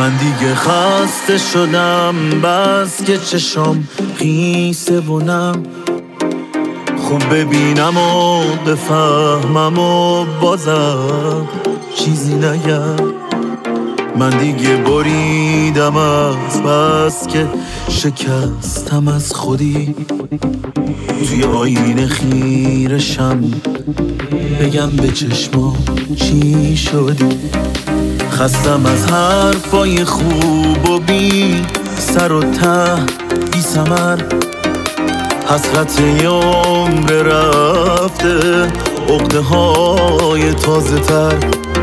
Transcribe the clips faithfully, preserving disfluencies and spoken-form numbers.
من دیگه خسته شدم، بس که چشم خیسه بونم، خوب ببینم و بفهمم و بازم چیزی نگم. من دیگه بریدم از بس که شکستم از خودی، توی آینه خیرشم بگم به چشمام چی شدی. خستم از حرفای خوب و بی سر و ته بی ثمر، حسرت یه عمر رفته، عقده های تازه تر.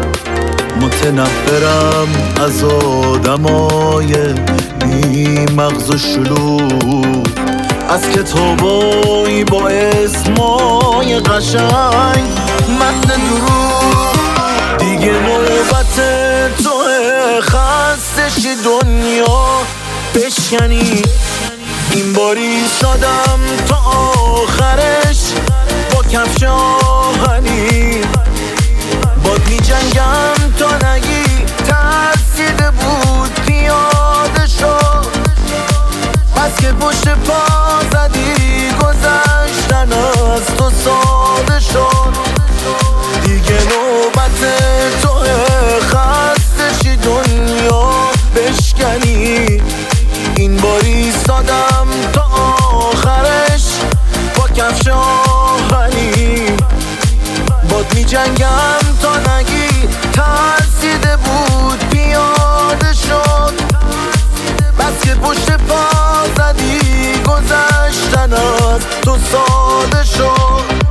متنفرم از آدمای بی مغز و شلوغ، از کتابای با اسمای قشنگ متن دروغ. دیگه نوبت توه خسته شی دنیا بشکنی، این باری سادم تا آخرش با کفش آهنی. باد می جنگم تا نگی ترسیده بود پیاده شد، بس که پشت پا زدی گذشتن از تو ساده شد. دیگه نوبت توه خسته شی دنیا بشکنی، این باری سادم تا آخرش با کفش آهنی. باد می جنگم تا نگی ترسیده بود پیاده شد، بس که پشت پا زدی گذشتن از تو ساده شد.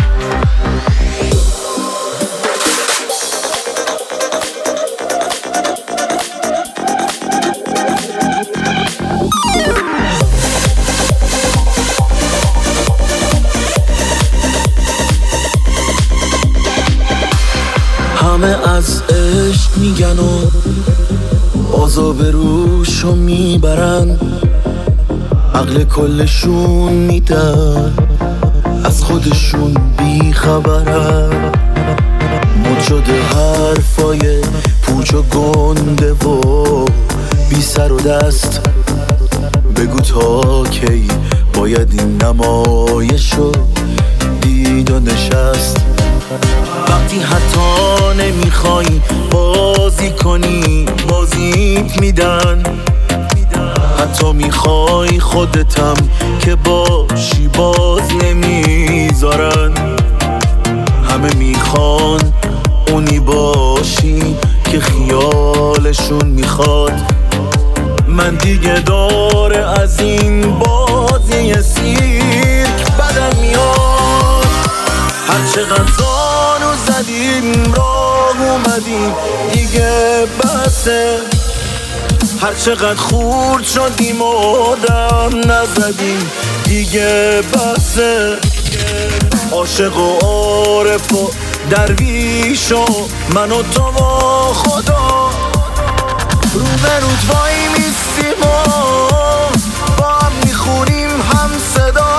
همه از عشق میگن و بازا به روشو میبرن، عقل کلشون میدن از خودشون بیخبرن. مد شده حرفای پوچ و گنده و بی سر و دست، بگو تا کی باید این نمایشو دید و نشست. وقتی حتی نمیخوای بازی کنی بازیت میدن، حتی میخوای خودتم که باشی باز نمیذارن. همه میخوان اونی باشی که خیالشون میخواد. من دیگه داره از این بازی سیرک بدم میاد. هر چقدر زانو زدیم راه اومدیم دیگه بسه، هر چقدر خورد شدیم و دم نزدیم دیگه بسه. عاشق و عارف و درویش و من و تو و خدا رو به رود وای میستیم و با هم میخونیم هم صدا.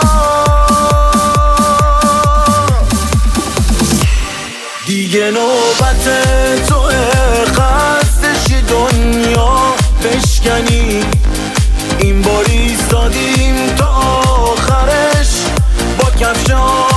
دیگه نوبت توه خسته شی دنیا بشکنی، این بار ایستادیم تا آخرش با کفش